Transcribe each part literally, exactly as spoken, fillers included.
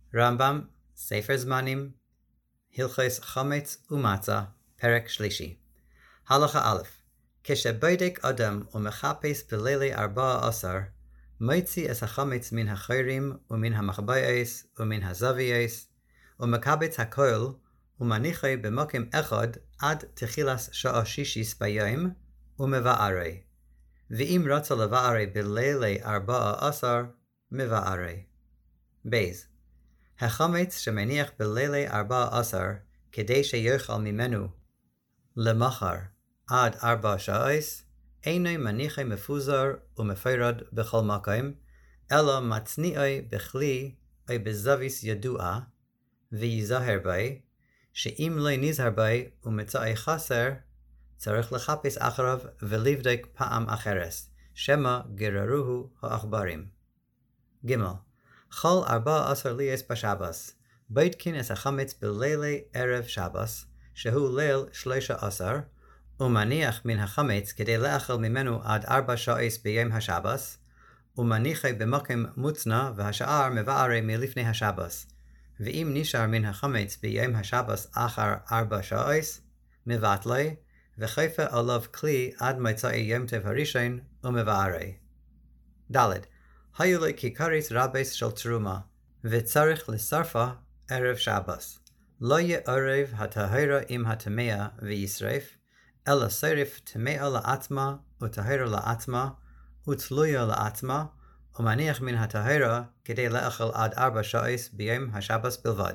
רמב"ם, ספר זמנים, הלכות חמץ ומצה, פרק שלישי. הלכה א', כשבודק אדם ומחפש בלילי ארבע עשר, מוציא את החמץ מן החורים ומן המחבואס ומן הזוויות, ומקבץ הכל ומניחו במקום אחד עד תחילת שעה שישיס ביום, ומבערי. ואם רוצה לבערי בלילי ארבע עשר, מבערי. בייז. החמץ שמניח בלילי ארבע עשר, כדי שיאכל ממנו למחר עד ארבע שעות, אינו מניחו מפוזר ומפרד בכל מקום, אלא מצניעו בכלי או בזווית ידועה, ויזהר בי, שאם לא נזהר בי ומצאו חסר, צריך לחפש אחריו ולבדוק פעם אחרת, שמא גררוהו העכברים. ג. כל ארבע עשר לילות בשבס, בודקין את החמץ בלילי ערב שבס, שהוא ליל שלושה עשר, ומניח מן החמץ כדי לאכול ממנו עד ארבע שעות ביום השבס, ומניחו במקום מוצנע והשאר מבערי מלפני השבס. ואם נשאר מן החמץ ביום השבס אחר ארבע שעות, מבטלי, וחופה עליו כלי עד מוצאי יום טוב הראשון, ומבערי. ד. היו לו כיכרית רבס של תרומה, וצריך לשרפה ערב שבס. לא יערב הטהרה עם הטמאה וישרף, אלא שרף טמאה לעצמה וטהרה לעצמה, ותלויה לעצמה, ומניח מן הטהרה כדי לאכול עד ארבע שעות ביום השבס בלבד.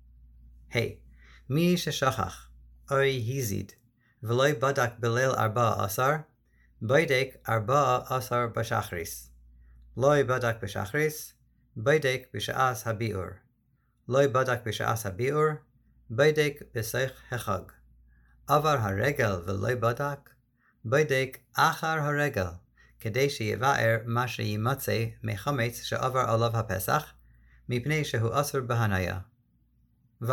ה. מי ששכח, אוי הזיד, ולא בדק בליל ארבע עשר, בודק ארבע עשר בשחריס. לא בדק בשחריס, בודק בשעת הביאור. לא בדק בשעת הביאור, בודק בסוף החג. עבר הרגל ולא בדק, בודק אחר הרגל, כדי שיבאר מה שימצא מחמץ שעבר עליו הפסח, מפני שהוא אסור בהניה. ו.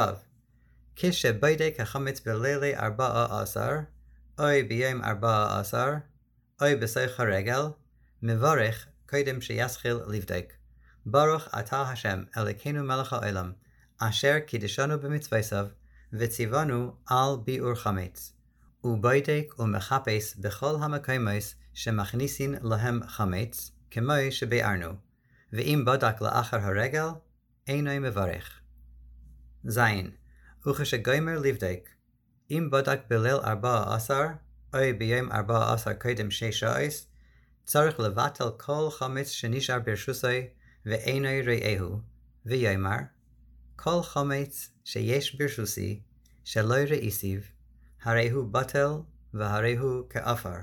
כשבודק החמץ בלילי ארבע עשר, אוי ביום ארבע עשר, אוי בסוף הרגל, מברך קודם שישחיל לבדוק. ברוך אתה השם אלוקינו מלך העולם, אשר קידשנו במצוותיו, וציוונו על ביעור חמץ. ובודק ומחפש בכל המקומות שמכניסין להם חמץ, כמו שביארנו. ואם בדק לאחר הרגל, אינו מברך. ז. וכשגומר לבדוק, אם בדק בליל ארבע עשר, או ביום ארבע עשר קודם שש שעות, צריך לבטל כל חמץ שנשאר ברשותו ואינו רעהו, ויאמר, כל חמץ שיש ברשותי שלא ראיתיו, הרי הוא בטל והרי הוא כעפר.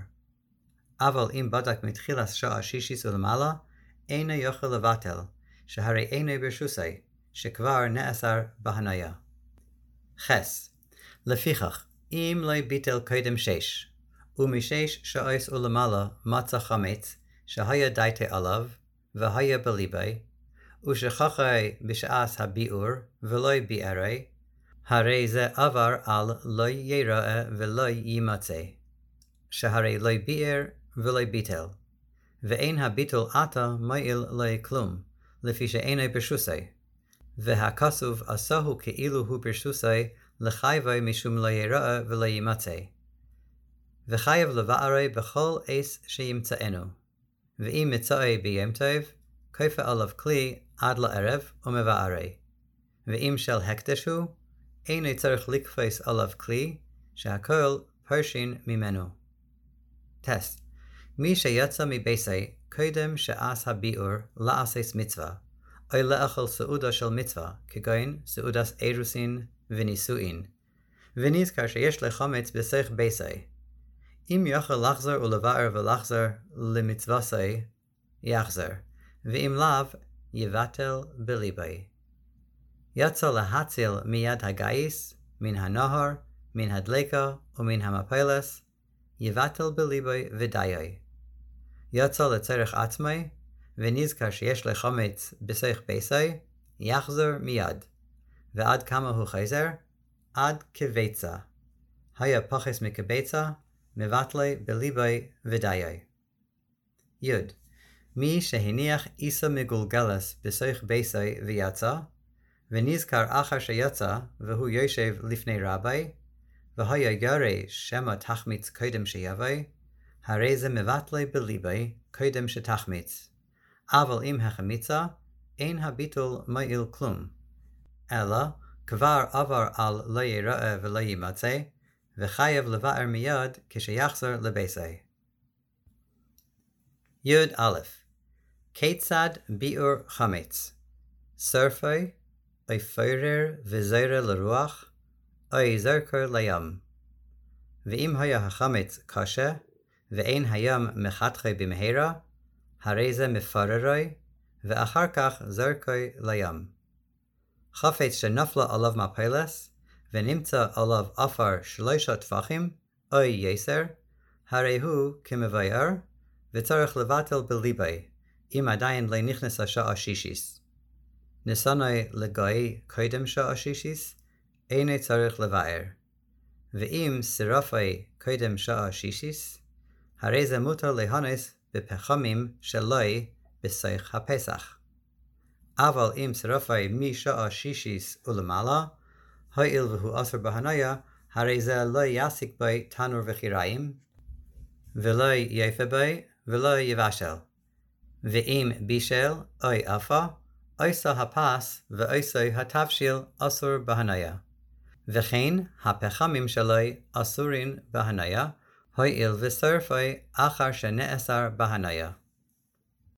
אבל אם בדק מתחילת שעה שישית ולמעלה, אינו יכול לבטל, שהרי אינו ברשותי, שכבר נאסר בהניה. חס. לפיכך, אם לא ביטל קודם שש, ומשש שעות ולמעלה מצא חמץ, שהיה דייטה עליו, והיה בליבי, ושכחו בשעת הביאור, ולא ביארי, הרי זה עבר על לא יראה ולא יימצא, שהרי לא ביאר ולא ביטל, ואין הביטול עתה מועיל לא כלום, לפי שאינו ברשותי, והכסוב עשהו כאילו הוא ברשותי, לחייבו משום לא יראה ולא יימצא. וחייב לבערי בכל עץ שימצאנו, ואם מצאו ביום טוב, כופה עליו כלי עד לערב ומבערי. ואם של הקדש הוא, אינו צריך לקפוץ עליו כלי, שהכל פרשין ממנו. טסט. מי שיצא מביסי קודם שעת הביאור לעשות מצווה, או לאכול סעודה של מצווה, כגון סעודת אירוסין ונישואין, ונזכר שיש לחמץ בסך ביסי, אם יכול לחזור ולבאר ולחזור למצווסי, יחזור, ואם לאו, יבטל בליבי. יצא להציל מיד הגייס, מן הנהר, מן הדלקה ומן המפלס, יבטל בליבי ודיי. יצא לצורך עצמי, ונזכר שיש לחמץ בסך ביסי, יחזור מיד. ועד כמה הוא חזר? עד כביצה. היה פחס מכביצה, מבטלי בליבי ודיי. י. מי שהניח איסה מגולגלס בסך ביסי ויצא, ונזכר אחר שיצא, והוא יושב לפני רבי, והיה ירא שמא תחמיץ קודם שיבוא, הרי זה מבטלי בליבי קודם שתחמיץ. אבל אם החמיצה, אין הביטול מועיל כלום, אלא כבר עבר על לא יראה ולא ימצא, וחייב לבאר מיד כשיחזור לביסי. יוד א' כיצד ביאור חמץ? שרפי, אי פורר וזרע לרוח, אי זרקר לים. ואם היה החמץ קשה, ואין הים מחתכי במהרה, הרי זה מפררי, ואחר כך זרקי לים. חפץ שנפלה עליו מפלס, ונמצא עליו עפר שלושה טפחים, אוי יסר, הרי הוא כמבאר, וצריך לבטל בליבי, אם עדיין לא נכנס השעה שישיס. נסנוי לגוי קודם שעה שישיס, איני צריך לבאר. ואם שרפי קודם שעה שישיס, הרי זה מותר להנס בפחמים שלוי בסייך הפסח. אבל אם שרפי משעה שישיס ולמעלה, הואיל והוא אסור בהניה, הרי זה לא יעסיק בי תנור וחיריים, ולא יפה בי, ולא יבשל. ואם בישל, אוי אפה, אויסה הפס ואויסה התבשיל אסור בהניה. וכן הפחמים שלוי אסורין בהניה, הואיל ושרפי אחר שנאסר בהניה.